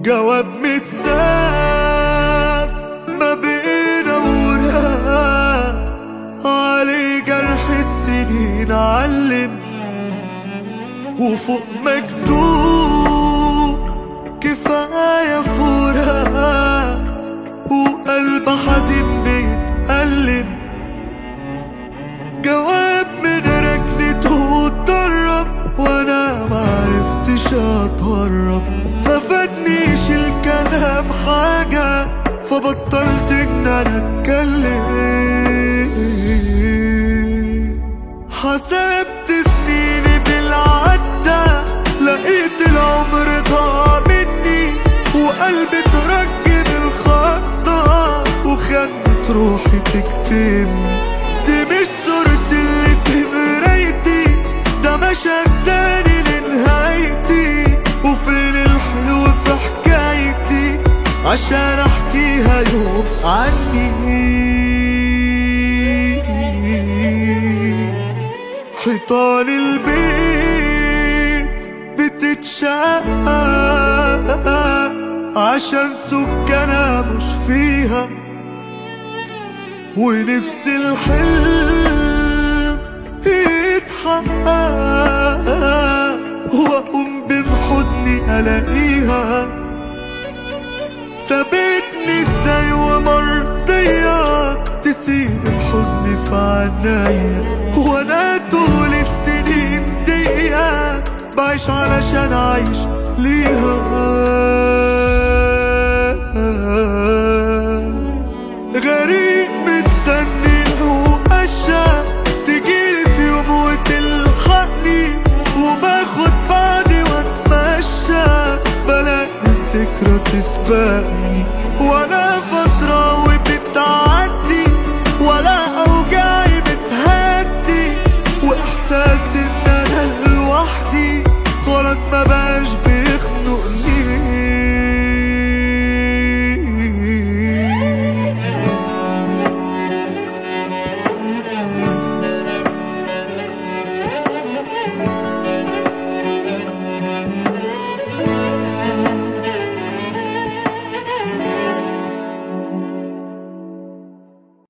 جواب متساب ما بينا وراء علي جرح السنين علم وفوق مكتوب كفاية فراق وقلب حزين بيتألم. جواب من ركنته اتدرب وانا معرفتش اتهرب، ما فادنيش الكلام حاجة فبطلت ان انا اتكلم. حسبت سنيني بالعدة لقيت العمر ضاع مني وقلبي ترجم الخطة وخدت روحي تكتمني. دي مش صورتي اللي في مرايتي، ده مشهد تاني لنهايتي. وفين الحلو في حكايتي عشان احكيها يوم عني؟ حيطان البيت بتتشقق عشان سكانها مش فيها، ونفس الحلم يتحقق واقوم بين حضني الاقيها. سابتني ازاي ومرضية تسيب الحزن في عنايا، وانا طول السنين دي بعيش علشان اعيش ليها. غريب مستني وقشة تجيلي في يوم وتلحقني، وباخد بعضي واتمشى بلاقي الذكرى تسبقني، ولا فترة وبتعدي ولا أوجاعي بتهدي، وإحساس إن أنا لوحدي خلاص ما بقاش بيخنقني.